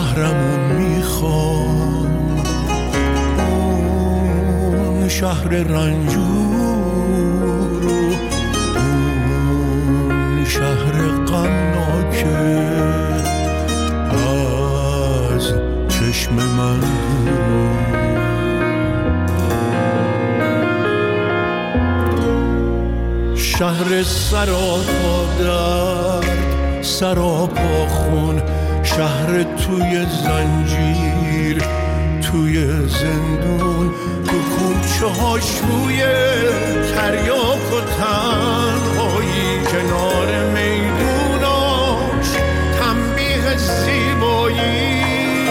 شهرمون میخوام، اون شهر رنجور و اون شهر غمناکه از چشم من شهر سراپا درد سراپا خون، شهر توی زنجیر توی زندون، تو کوچه هاش روی تریاک و تنهایی، کنار میدوناش تنبیه زیبایی.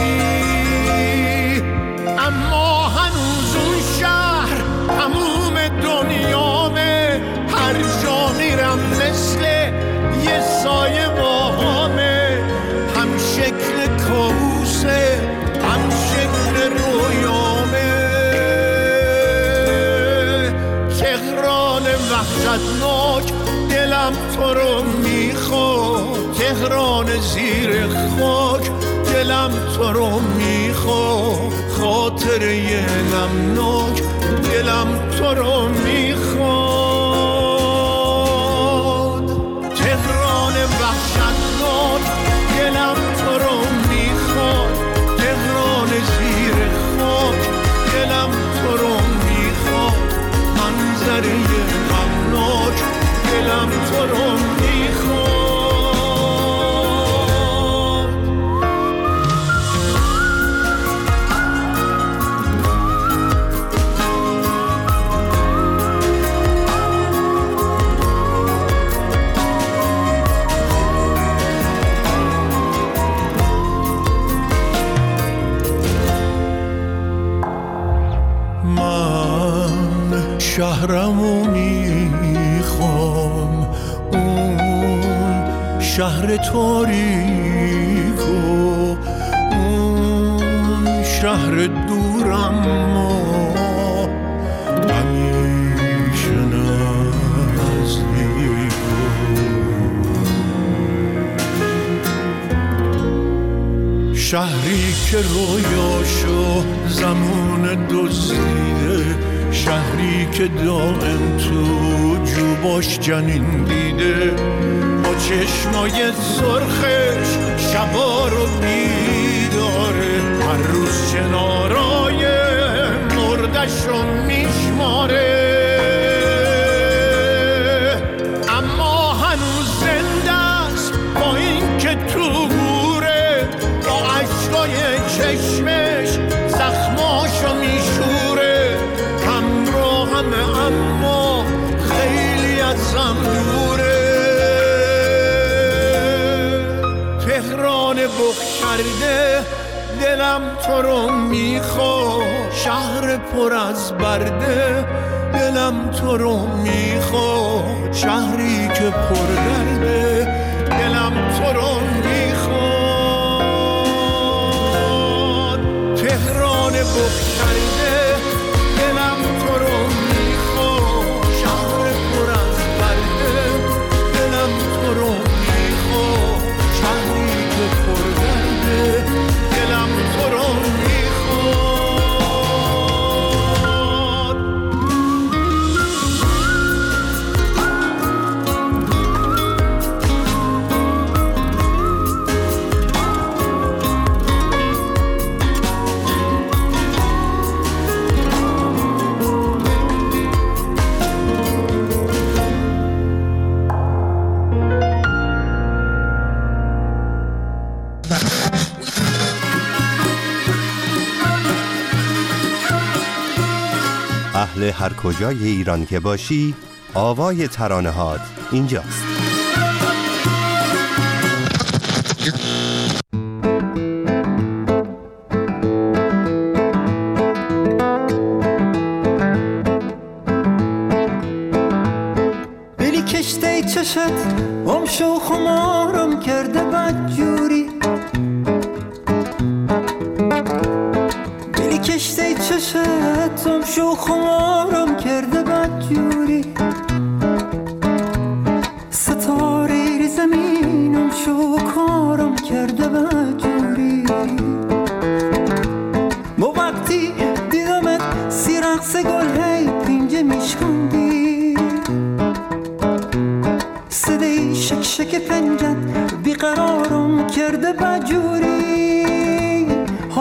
اما هنوز اون شهر تموم دنیامه، هر جا میرم مثل یه سایه باهامه، هم شکل کابوسه هم شکل رویامه. تهران وحشتناک دلم تو رو میخواد، تهران زیر خاک دلم تو رو میخواد، خاطره غمناک دلم تو رو میخواد. تهران وحشتناک دلم تو رو میخواد، تهران زیر خاک دلم تو رو میخواد، منظره غمناک دلم تو رو میخواد. شهرمو میخوام، اون شهر تاریک و اون شهر دورم ما همیشه نزدیک. شهری که رویاشو زمان دزدیده، شهری که دائم تو جوباش جنین دیده، با چشمای سرخش شبا رو بیداره، هر روز شنارای مردش رو میشماره. اما هنوز زنده است با این که تو گوره، با عشقای چشمش زخماشو میشوره. اما خیلی ازم دوره. تهران بخشرده دلم تو رو میخواد، شهر پر از برده دلم تو رو میخواد، شهری که پر درده دلم تو رو میخواد. تهران بخشرده دلم تو رو میخواد، شهر پر از برده دلم تو رو میخواد، شهری که پر درده دلم تو رو میخواد. اهل هر کجای ایران که باشی، آوای ترانه‌هات اینجاست. بلی کشته چشت امشو خمارم کرده بدجوری، بلی کشته چشت امشو خمارم کرده بدجوری، ستاره زمینم شو کارم کرده بدجوری.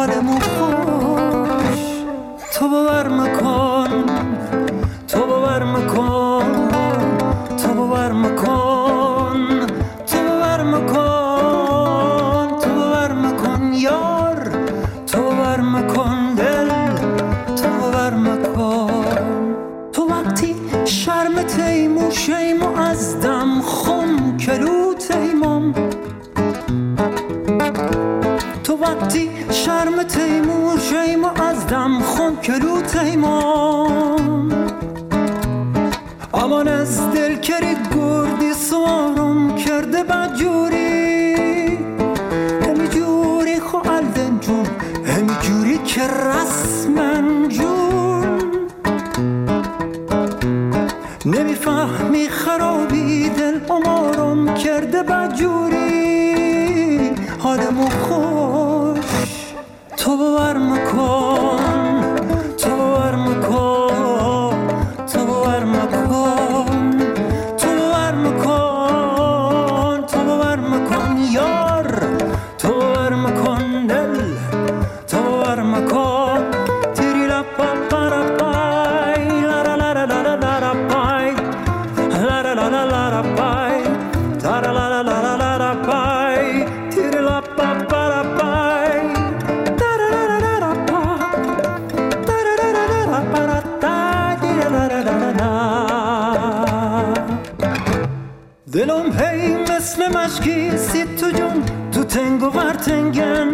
حالمو خوش. تو باور مکن، تو باور مکن، تو باور مکن، تو باور مکن، تو باور مکن یار، تو باور مکن دل، تو باور مکن. تو وقتی شرم تیمو شیمو از دم خم کلو تیمم، تو وقتی شرم تیمو شیمو از دم خم کلو تیمم. امان از دل کری گردی سوارم کرده بدجوری، همی جوری خو الدن جون، همی جوری که رسمن جون. نمیفهمی خرابی دل امارم کرده بدجوری، حالمو خوش. تو باور مکن، تو باور مکن، تو باور مکن، تو باور مکن، تو باور مکن یار، تو باور مکن دل، تو باور مکن. تیری لا پا پا را پای، لا را لا را لا را لا را پای، لا را لا لا لا را پای، تا را لا لا لا لا لا را پای. تیری لا پا پا را پای، تا را لا لا لا را پا، تا را لا لا لا را پا را تا، تیری لا لا لا لا لا. دلم هی مثل مشکی سید تو جون، تو تنگ و ورتنگن.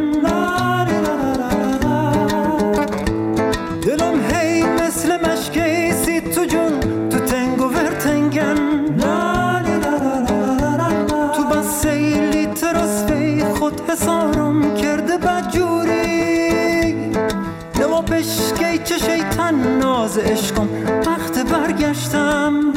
دلم هی مثل مشکی سید تو جون، تو تنگ و ورتنگن. تو بس سیلی ترسفی خود حسارم کرده بدجوری، نوا بشکی چه شیطن ناز عشقم وقت برگشتم.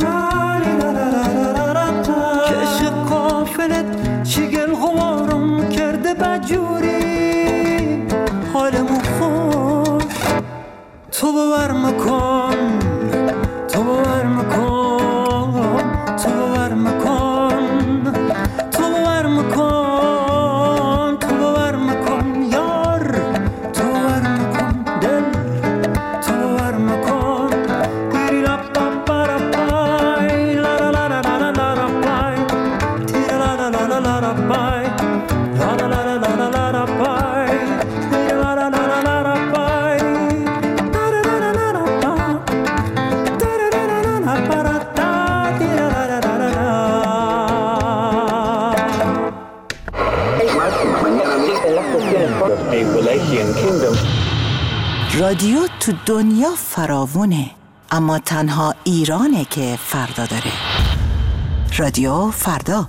که عشق قافلت چیگل غوارم کرده بدجوری، حالمو خوش. تو باور مکن، تو باور مکن، تو باور مکن، تو باور مکن، تو باور مکن یار، تو باور مکن دل، تو باور مکن. تیری لا پا پا را پای، لا لا لا لا لا لا را پای، تیری لا لا لا لا لا را پای، لا لا لا لا لا لا را پای، تیری لا لا لا لا لا را پای. رادیو تو دنیا فراوونه، اما تنها ایرانه که فردا داره. رادیو فردا.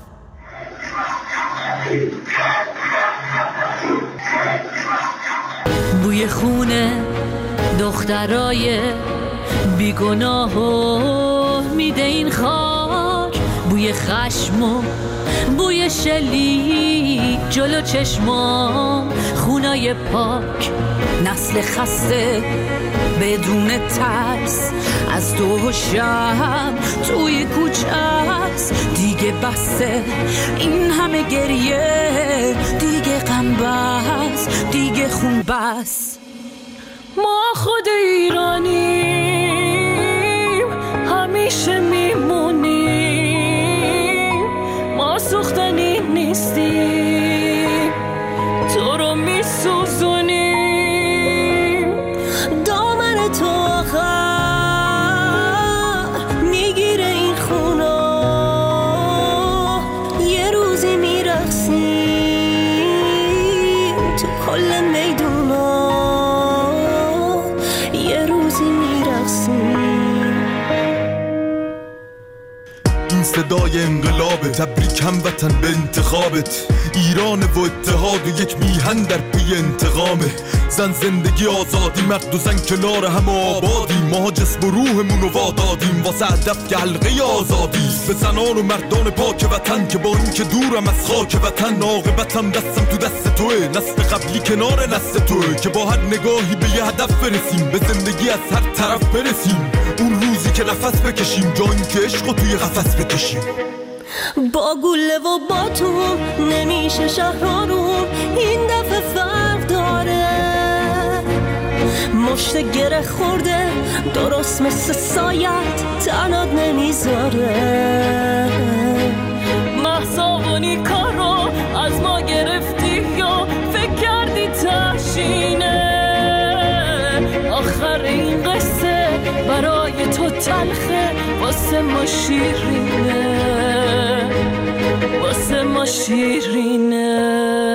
بوی خونه دخترای بیگناهو میده این خاک، بوی خشم و بوی شلی جلو چشمام، خونای پاک، نسل خسته بدون ترس، از دو شب توی کوچه است. دیگه بسه این همه گریه، دیگه غم بس، دیگه خون بس. ما خود ایرانیم، همیشه میمونیم، ما سوختنی نیستیم، تو رو میسوزونیم. دامن تو آخر میگیره این خونا، یه روزی میرقصیم تو کل میدونا، یه روزی میرقصیم. این صدای انقلاب تبریک هموطن به انتخابت، ایران و اتحاد و یک میهن در پی انتقامه. زن زندگی آزادی، مرد و زن کنار هم آبادیم، ما جسم و روحمون رو وادادیم واسه هدف که حلقه آزادی. به زنان و مردان پاک وطن که با این که دورم از خاک وطن، عاقبتم دستم تو دست توه، نسل قبلی کنار نسل توه، که با هر نگاهی به یه هدف برسیم، به زندگی از هر طرف برسیم، اون روزی که نفس بکشیم، جا این که عشقو توی قفس بکشیم. با گله و باتون نمیشه شهرارون، این دفعه فرق داره. پشت گره خورده درست مثل سایت تنات نمیذاره. محصابانی کارو از ما گرفتی یا فکر کردی تشینه؟ آخر این قصه برای تو تلخه، واسه ما شیرینه، واسه ما شیرینه.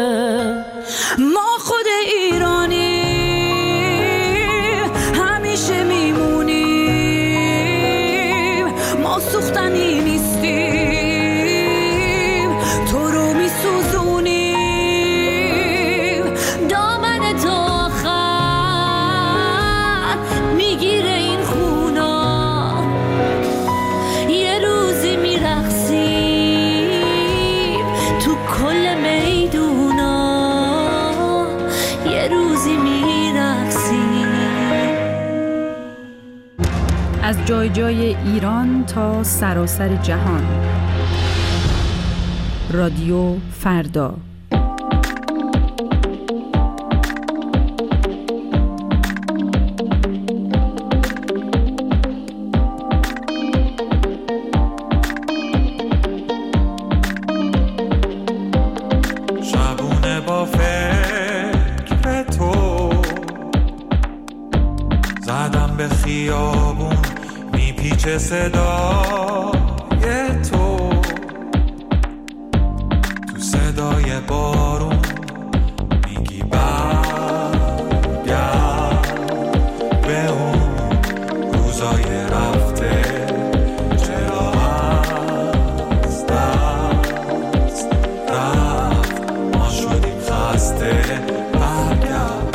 ما خود ایرانی همیشه میمونیم، ما سوختنی نیستیم، تو رو میسوزونیم. دامن تو آخر میگیره این خونا، یه روزی میرقصیم تو کل میدونا، یه روزی میرقصیم. از جای جای ایران تا سراسر جهان. رادیو فردا. شبونه با فکر تو زدم به خیابون، میپیچه صدای تو، تو صدای بارون میگی برگرد به اون روزای رفته. چرا از دست رفت ما شدیم خسته؟ برگرد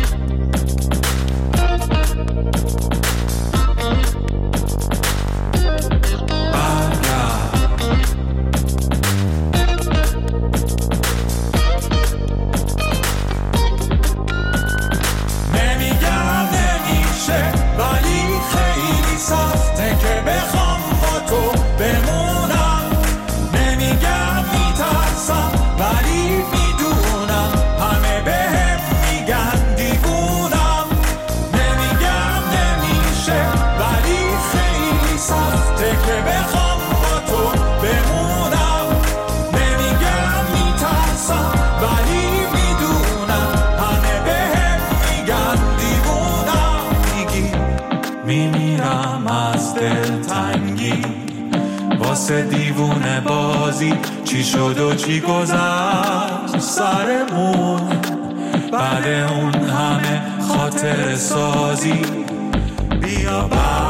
واسه دیوونه بازی، چی شد و چی گذشت سرمون، بعد اون همه خاطر سازی. بیا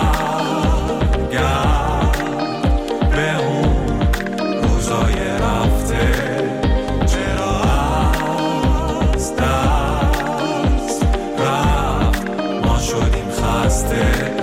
برگرد به اون روزای رفته. چرا از دست رفت ما شدیم خسته؟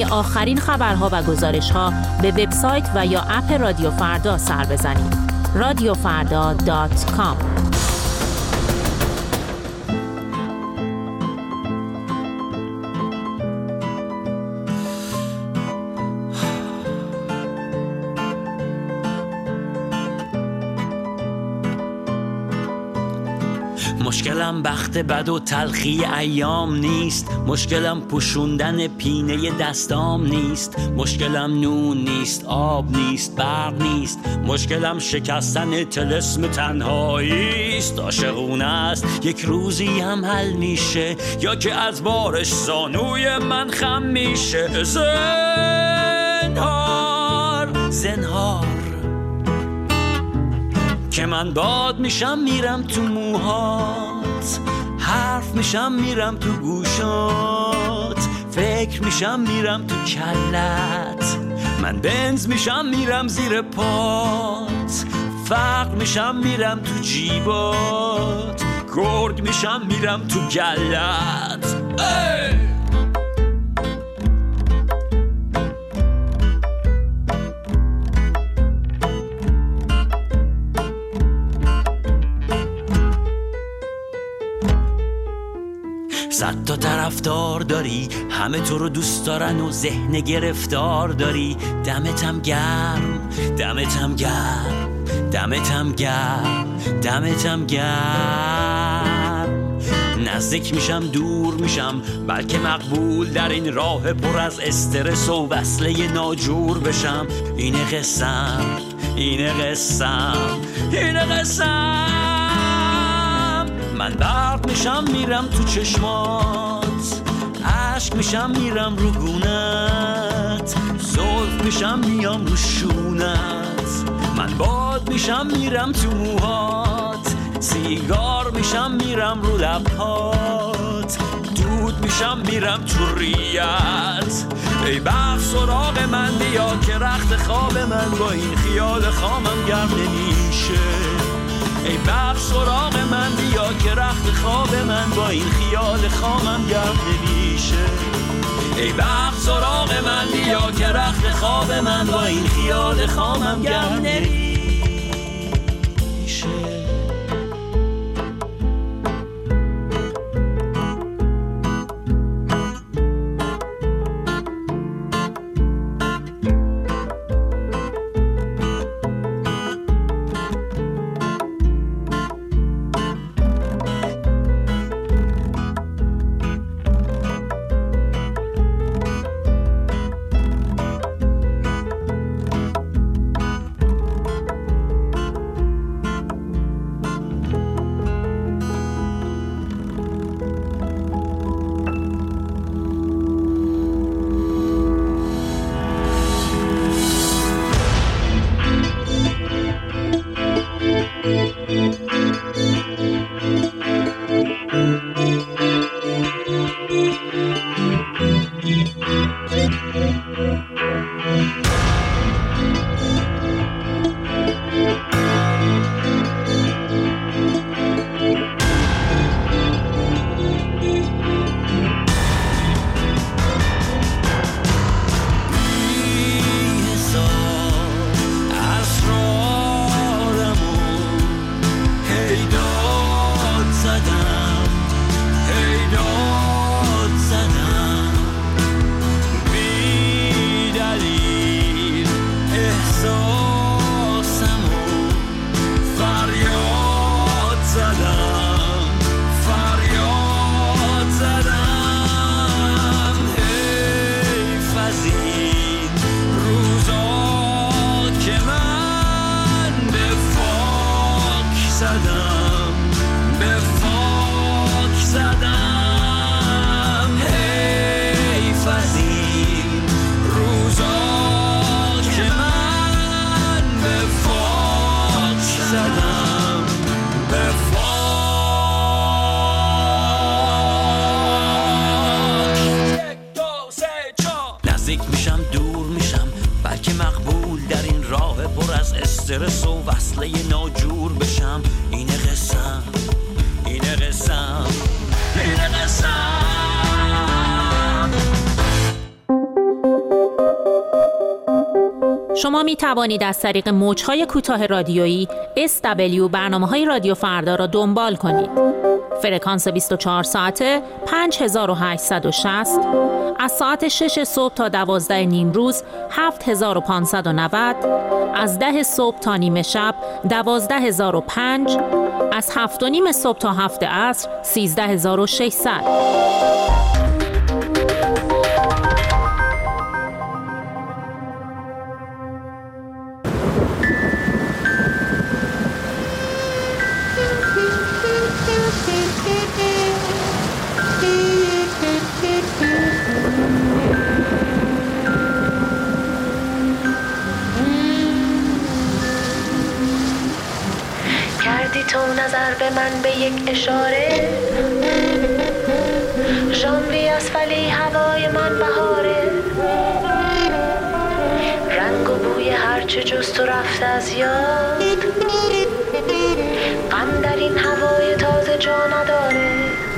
برای آخرین خبرها و گزارش‌ها به وبسایت و یا اپ رادیو فردا سر بزنید. radiofarda.com. مشکلم بخت بد و تلخی ایام نیست، مشکلم پوشوندن پینه دستام نیست، مشکلم نون نیست، آب نیست، برق نیست، مشکلم شکستن طلسم تنهاییست. عاشقونه است یک روزی هم حل میشه، یا که از بارش زانوی من خم میشه. زنهار زنهار که من باد میشم میرم تو موهات، حرف میشم میرم تو گوشات، فکر میشم میرم تو کلت، من بنز میشم میرم زیر پات، فقر میشم میرم تو جیبات، گرگ میشم میرم تو گلت. صد تا طرفدار داری، همه تو رو دوست دارن و ذهن گرفتار داری. دمتم گرم، دمتم گرم، دمتم گرم، دمتم گرم. نزدیک میشم دور میشم، بلکه مقبول در این راه پر از استرس و وصله ناجور بشم. اینه قسم، اینه قسم، اینه قسم. من برق میشم میرم تو چشمات، عشق میشم میرم رو گونت، زلف میشم میام رو شونت، من باد میشم میرم تو موهات، سیگار میشم میرم رو لبهات، دود میشم میرم تو ریت. ای بخت سراغ من بیا که رخت خواب من با این خیال خامم گرم نمیشه. ای بخت سراغ من بیا که رخت خواب من با این خیال خامم گرم نمیشه. ای بخت سراغ من بیا که رخت خواب من با این خیال خامم گرم نمیشه. استرس و وصله ناجور بشم. اینه قسم، اینه قسم، اینه قسم. شما می توانید از طریق موج‌های کوتاه رادیویی SW برنامه‌های رادیو فردا را دنبال کنید. فرکانس 24 ساعته 5860، از ساعت 6 صبح تا 12 نیم روز 7590، از 10 صبح تا نیمه شب 12005، از 7 و نیم صبح تا 7 عصر 13600. کردی تو نظر به من به یک اشاره، ژانویه است ولی هوای من بهاره، رنگ و بوی هرچه جز تو رفته از یاد، غم در این هوای تازه جا نداره،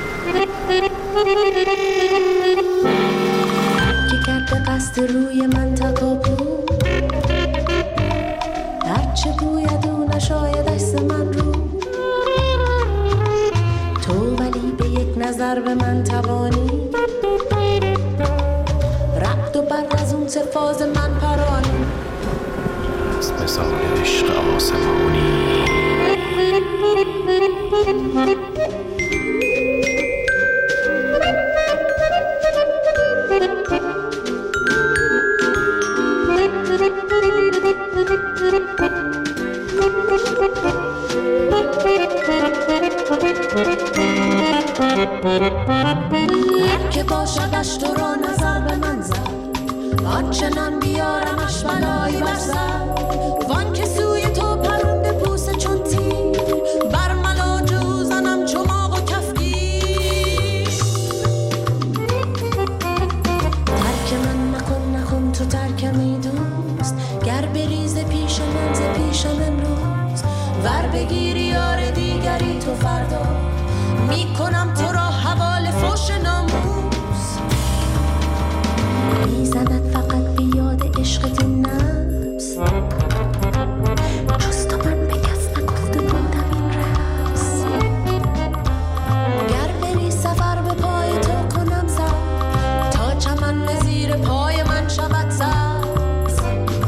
که کرد به قصد روی من تکاپو، هرچه بوید او نشاید عکس من رو، تو ولی به یک نظر به من توانی، رعد و برق از اون تفاز من پرانی، از مثال عشق آسمانی. که باشدش تو را نظر به من زد، آنچنان بیارمش بلایی بر سر، وان که سوی تو پرنده بوسه چون تیر، بر ملاج او زنم چماق و کفگیر. ترک من نکن تو ترکمی دوست، گر بریز پیش من ز پیشم امروز، ور بگیری یار دیگری تو فردا، میکنم تو را حوال فوش ناموس. میزند فقط بیاد عشقت این نفس، جز تو من به کس نگفته بودم این رفس، گر بری سفر به پای تو کنم سر، تا چمن به زیر پای من شود سبز.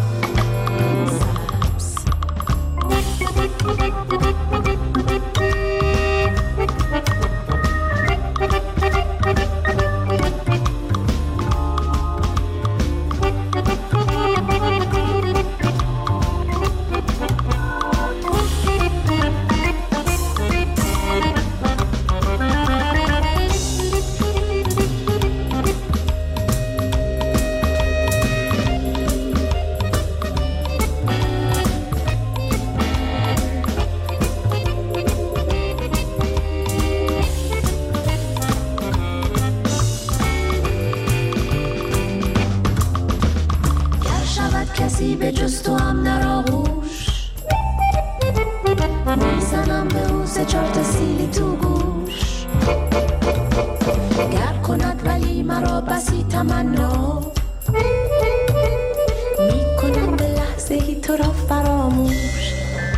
کسی به جز تو هم نراغوش، میزنم به او سه چار تا سیلی تو گوش، گر کند ولی مرا بسی تمنا، میکنم به لحظه ای تو را فراموش.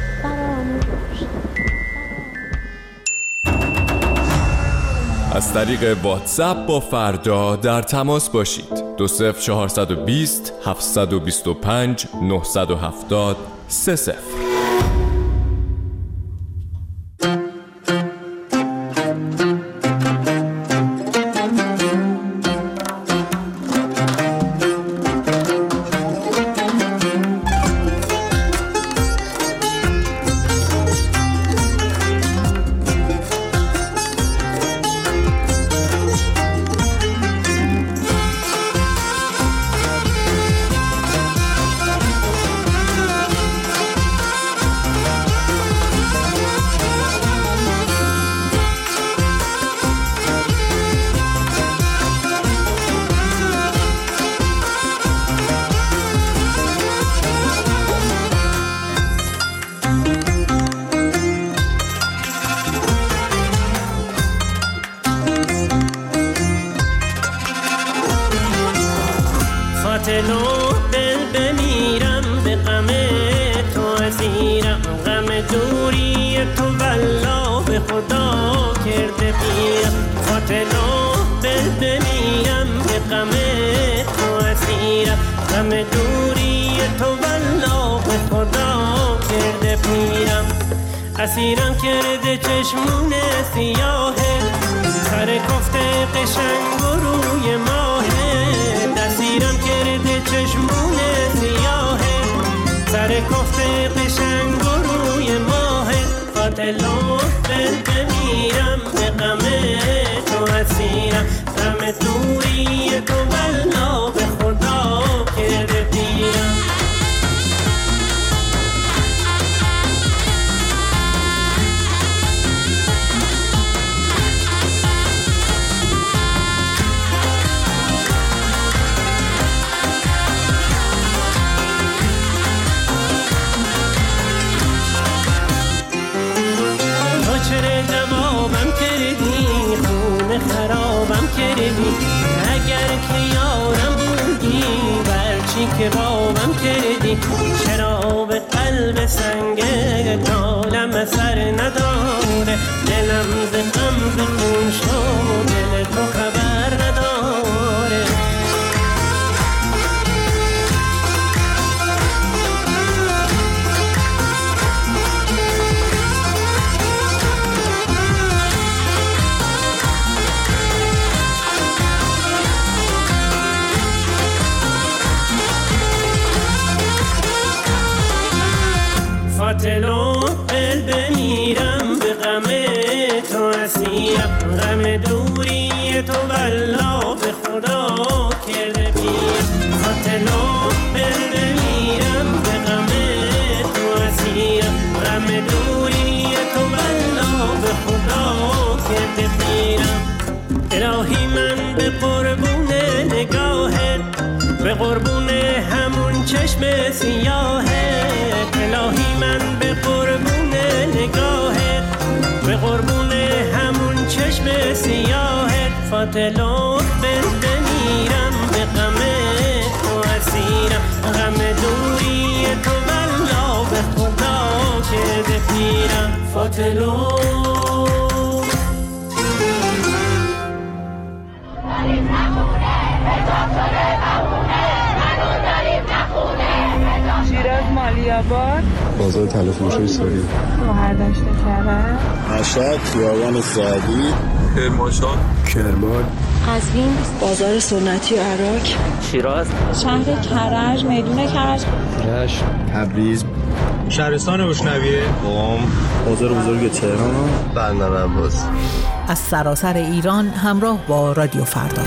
از طریق واتساپ با فردا در تماس باشید. 20420 725 970 30. کرده پیرم فاطلو دل بمیرم به غم تو اسیرم غم دوری تو والله به خدا کرده پیرم اسیرم کرده چشمون سیاهه سر کفته قشنگ و روی ماهه اسیرم کرده چشمون سیاهه سر کفته قشنگ و روی ماهه فاطلو دل بمیرم به غم تو اسیرم غم دوری تو والله به خدا کرده پیرم خرابم کردی اگر که یارم بودی برچی که بابم کردی چرا به قلب سنگه نالم اثر نداره دلم ز غم ز خون شد دل تو خبر نداره فاطلو دل بمیرم به غم تو اسیرم غم دوری تو والله به خدا کرده پیرم فاطلو دل بمیرم به غم تو اسیرم غم دوری تو والله به خدا کرده پیرم الهی من به قربون نگاهت به قربون همون چشم سیاهت الهی من به قربون نگاهت به قربون همون چشم سیاهت فاطلو دل بمیرم به غم تو اسیرم غم دوری تو والله به خدا کرده پیرم فاطلو شیراز مالی‌آباد بازار طلا فروشی سوری مهردشت کرد مشهد خیابان سعدی کرمانشاه کرمان قزوین بازار سنتی و عراق شیراز شهر کرج میدون کرج رشت تبریز شهرستان روشنویه قم بازار بزرگ تهران بندر عباس از سراسر ایران همراه با رادیو فردا.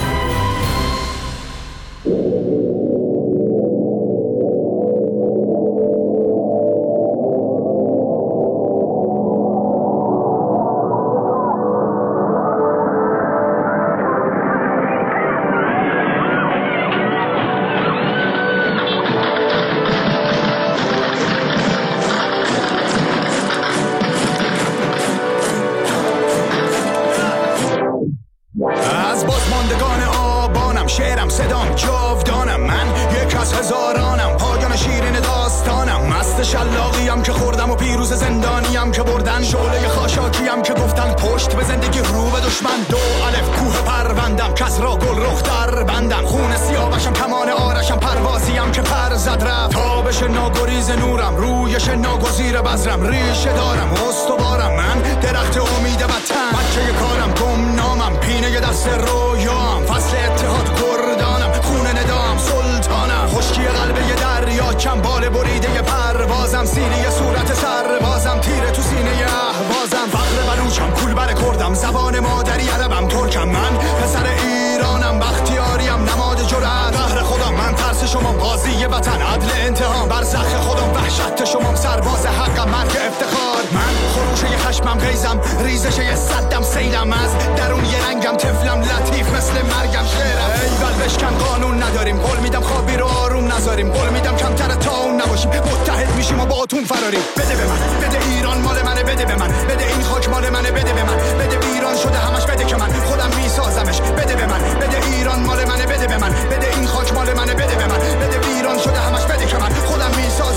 از بازماندگان آبانم شعرم صدام جاودانم من یک از هزارانم پایان شیرین داستانم مست شلاقیم که خوردم و پیروز زندانیم که بردن شعله خاشاکیم که گفتن پشت به زندگی رو به دشمن دو الف کوه پروندم کس را گل رخ در بندم خون سیاوشم کمان آرشم پروازیم که پر زد رفت تابش ناگریز نورم رویش ناگزیر بذرم ریشه دارم استوارم من درخت امید وطن بچه کارم گمنامم پینه دست رویام فصل اتحاد کردانم خون ندام سلطانم خشکی قلب یه دریا چنبال بریده پروازم سینه صورت سربازم تیره تو سینه اهوازم فقر بلوچم کول بر کردم زبان مادری عربم ترکم من پسر ایرانم بختیاریم نماد جرأت قهر خودم من ترس شما قاضی وطن عدل انتقام برزخ خودم وحشت شما سرباز حقم مرگ افتخار من خروشه خشمم غیزم ریزش صدم سیلم از درون یه رنگم طفلم لطیف مثل مرگم شعرم ایول بشکن قانون نداریم قول میدم خوابی رو آروم نذاریم قول میدم کمتر تا اون نباشیم متحد میشیم و با اتون فراریم بده به من بده ایران مال منه بده به من بده این خاک مال منه بده به من بده ایران شده همش بده که من خودم میسازمش بده به من بده ایران مال منه بده به من بده این خاک مال منه بده به من بده ایران شده همش بده که من خودم میسازمش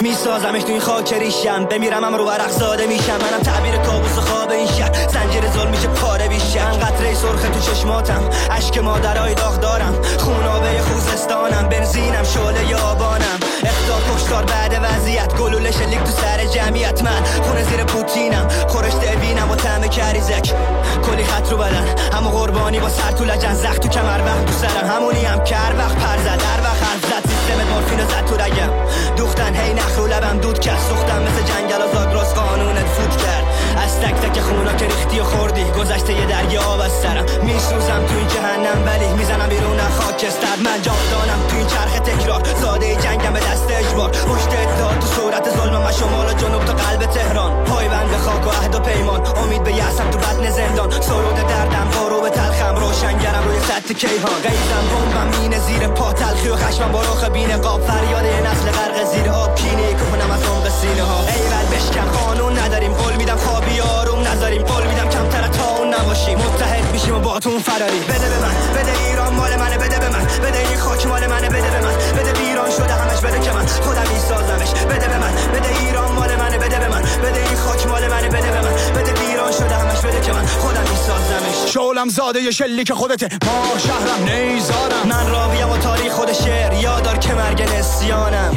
میسازمش تو این خاک ریشم، بمیرم هم رو ورق زاده میشم. منم تعبیر کابوس خواب این شهر، زنجیر ظلم میشه پاره بیشه. من قطره سرخ تو چشماتم، اشک مادرای داغ دارم، خونابه خوزستانم، بنزینم شعله آبانم. اختار کشتار بعد وضعیت، گلوله شلیک تو سر جمعیت. من خونه زیر پوتینم، خورشته بینم و طعم کریزک، کلی خط رو بدن، همو قربانی با سر تو لجن، زخم تو کمر وقت تو سرم، همونی هم کر وقت پر زد در وقت حرف زد، سیستم مورفین زد تو رگم، دوختن هی نخ رو لبم دود کرد، سوختم مثل جنگل و زاگرس قانونت فوت کرد. از تک تک خونا که ریختی و خوردی، گذشته یه درگی آب از سرم، میسوزم تو این جهنم ولی میزنم بیرون خاکستر. من جاودانم تو این چرخ تکرار، زاده جنگم به دست اجبار، پشت اتحاد تو صورت ظلمم و شمال و جنوب تا قلب تهران، پایبند به خاک و عهد و پیمان، امید به یأسم تو بطن زندان، سرود دردم بارو به تلخم، روشنگرم روی سطح کیهان، قیزم بمبم مینه زیر پا، تلخی و خشمم با رخ بین قاب، فریاد یه نسل غرق زیر آب، کینه کنم از عمق سینه ها. ایول بشکن قانون نداریم، قول میدم خوابی آروم نذاریم، قول میدم کمتر تا اون نباشیم، متحد میشیم و باهاتون فراری. بده به من، بده ایران مال منه، بده به من، بده این خاک مال منه، بده به من، بده ویران شده همش، بده که من خودم میسازمش، بده به من، بده ایران مال منه، بده به من، بده این خاک مال منه، بده به من، بده ویران شده همش، بده که من خودم میسازمش. شعلم زاده شلیک خودته، ما شهرم نیزارم، من راویم و تاریخ خود شعر، یادار که مرگ نسیانم،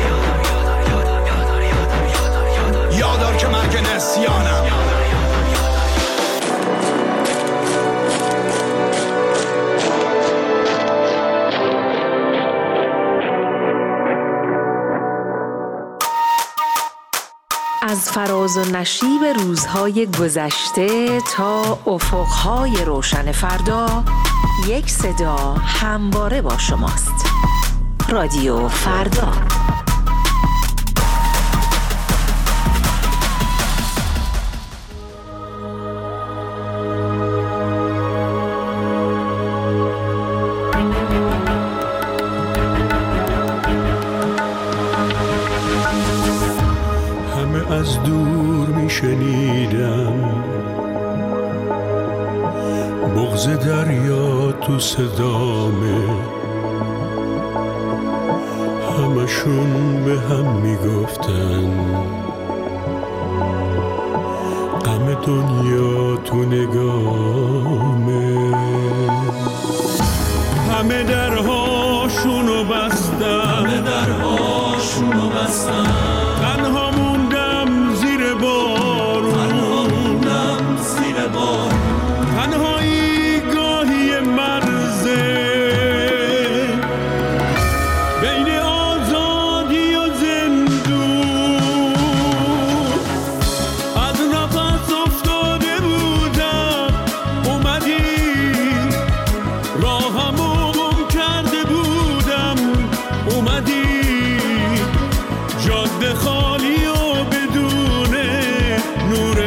یادار که مرگ نسیانم. از فراز و نشیب روزهای گذشته تا افقهای روشن فردا، یک صدا همواره با شماست. رادیو فردا. از دور میشنیدم بغض دریا تو صدامه، همشون به هم میگفتن غم دنیا تو نگامه، همه درهاشونو بستن، همه درهاشونو بستن، تنها موندم زیر بارون، تنها موندم زیر بارون، تنهایی گاهی مرزه بین آزادی و زندون، از نفس افتاده بودم اومدی، راهمو گم کرده بودم اومدی، جاده خالی و بدون نور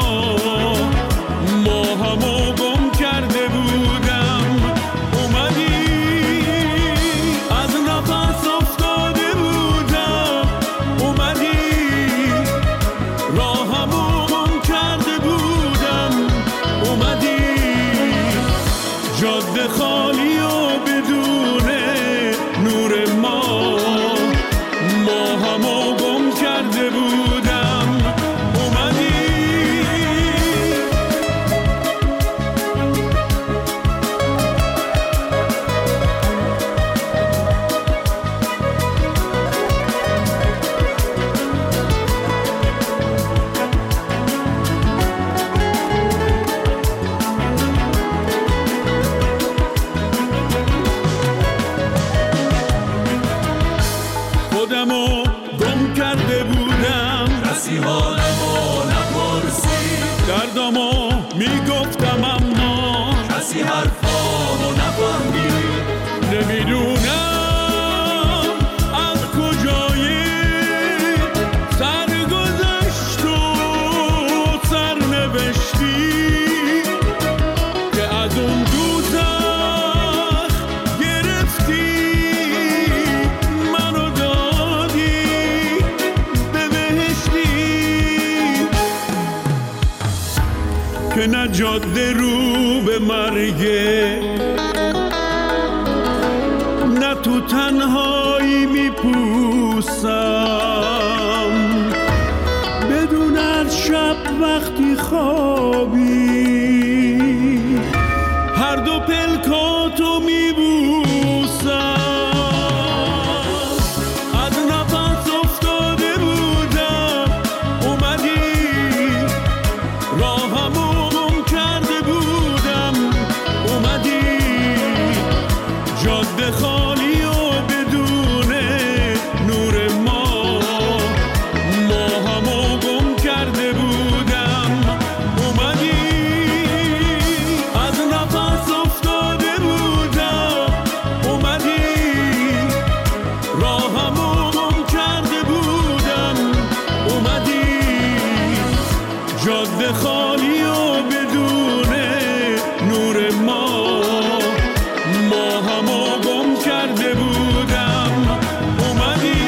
ما همو گم کرده بودم اومدی، از نفس افتاده بودم اومدی، راهمو گم کرده بودم اومدی، جاده خالی و بدون نور ما همو گم کرده بودم اومدی. خودمو گم کرده بودم، کسی حالمو نپرسید، دردمو میگفتم اما کسی حرفامو نفهمید، نمیدونم از کجای سرگذشت و سرنوشتی که از اون دوزخ گرفتی منو دادی به بهشتی، که نه جاده رو به مرگه نه تو تنهایی میپوسم، وقتی خوابی هر دو پلکاتو میبوسم. از نفس افتاده بودم اومدی، راهمو گم کرده بودم اومدی، جاده خالی و بدون نور ماه همو گم کرده بودم اومدی. از نفس افتاده بودم اومدی، راهمو گم کرده بودم اومدی، جاده خالی و بدون نور ماه همو گم کرده بودم اومدی.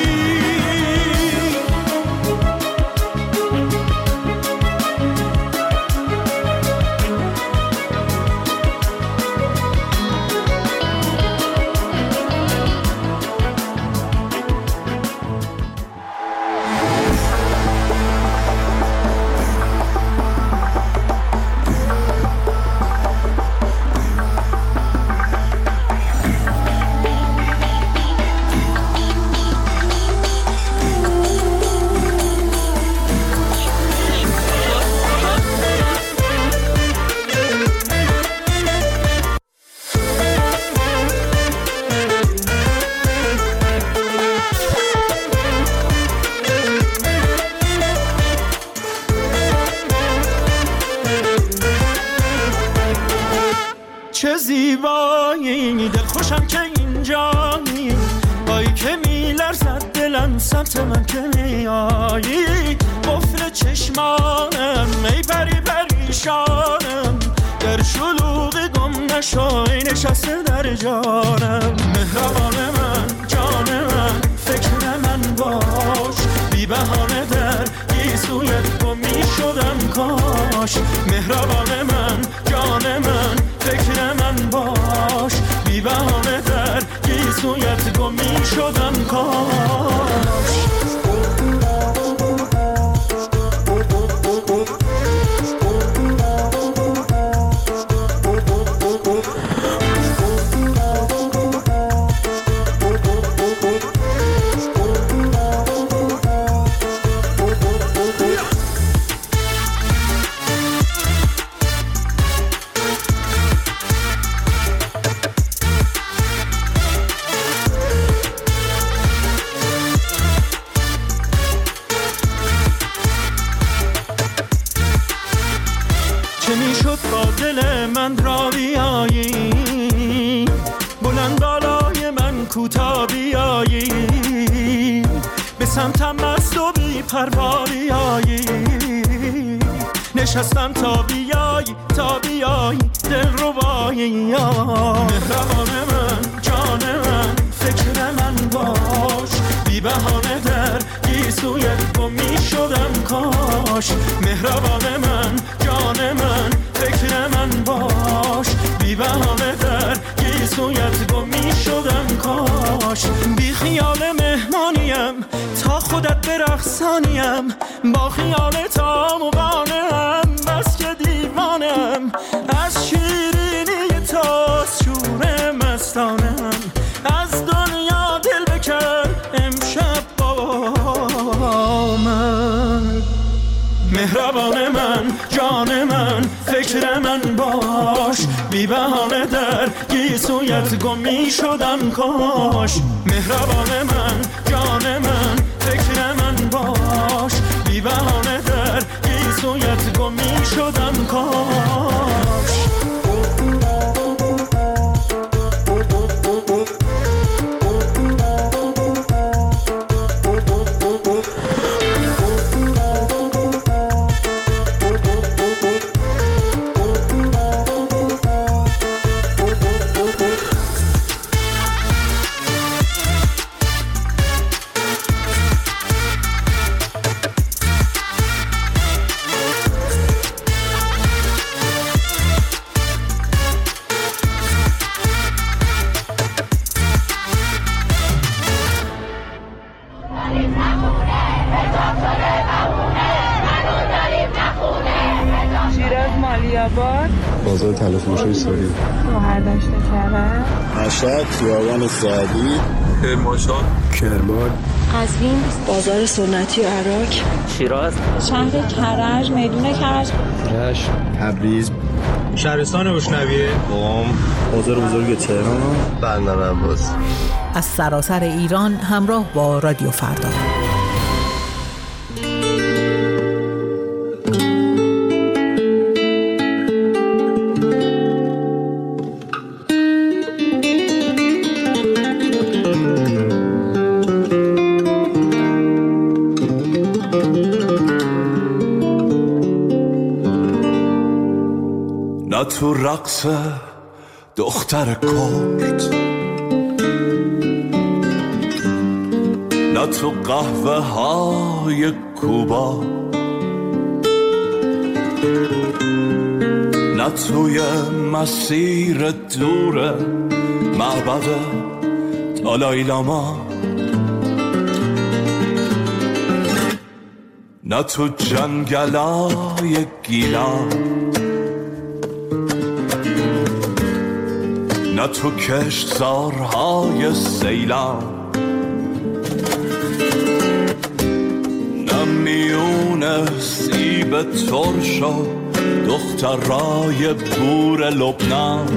چه زیبایی دل خوشم که اینجایی، بایی که میلرزد دلم سمت من که میایی. قفل چشمانم ای پری پریشانم، در شلوغ گم نشای نشسته در جانم. مهربان من جان من فکر من باش، بی بهانه در گیسویت گم میشدم کاش. مهربان من جان من فکر من باش، بی بهانه در گیسویت گم میشدم کاش. چه میشد با دل من را بیایی، بلند بالای من کوتا بیایی، به سمتم مست و بی پروا بیایی. نشستم تا بیایی دل ربایی. مهربان من جان من فکر من باش، بی بهانه در گیسویت گم میشدم کاش. مهربان من جان من فکر من باش، بی بهانه در گیسویت گم میشدم کاش. بی خیال مهمانیم تا خودت برقصانیم، با خیال تا مقانم بس که دیوانم. از شیرینی تا شور مستانم، از دنیا دل بکن امشب با من. مهربان من جان من فکر من باش، بی بهانه در گیسویت گم میشدم کاش. مهربان من جان من فکر من باش، بی بهانه در گیسویت گم میشدم کاش. آباد، بازار تلفروشی سوری، بهرداشت کرج، مشهد، خیابان سعدی، کرمانشاه، کرمان، قزوین، بازار سنتی و عراق، شیراز، شهر کرج، میدون کرج، رشت، تبریز، شهرستان روشنویه، قم، بازار بزرگ تهران، بندر عباس. از سراسر ایران همراه با رادیو فردا. نه تو رقص دختر کرد، نه تو قهوه های کوبا، نه توی مسیر دور معبد دالای لاما، نه تو جنگلای گیلان، نه تو کشتزارهای سیلان، نه میون سیب ترش و دخترای بور لبنان،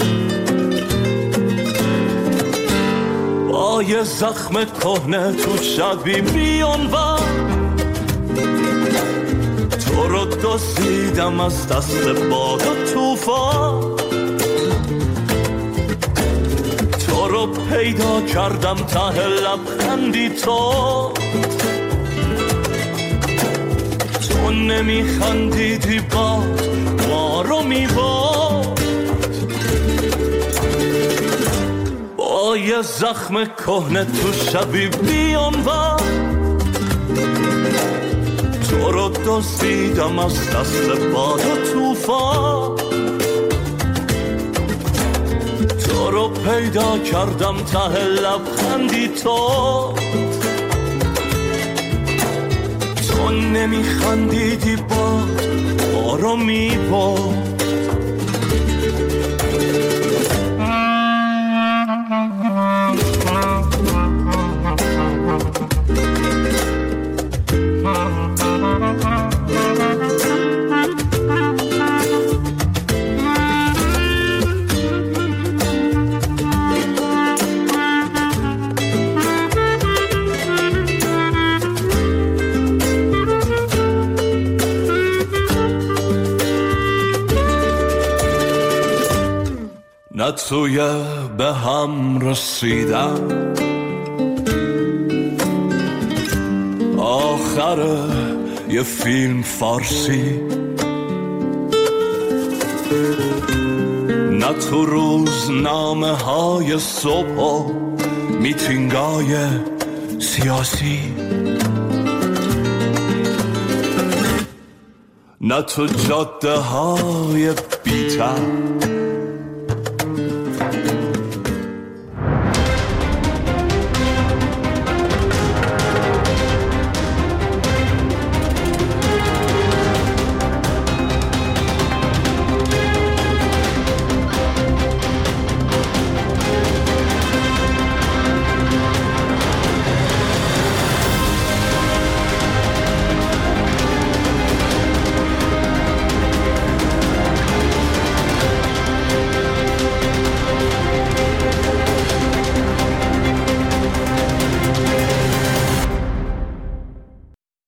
با یه زخم کهنه تو شبی بیانور، تو رو دزدیدم از دست باد و توفان، تو رو پیدا کردم ته لبخندی تو نمیخندیدی باد ما رو میباد، با یه زخم کهنه تو شبی بیانور، تو رو دزدیدم از دست باد و توفان، تو رو پیدا کردم ته لبخندی تو نمیخندیدی باد ما رو میباد. نه توی به هم رسیدن آخر یه فیلم فارسی، نه تو روزنامه های صبح و میتینگای سیاسی، نه تو جاده های بی‌تر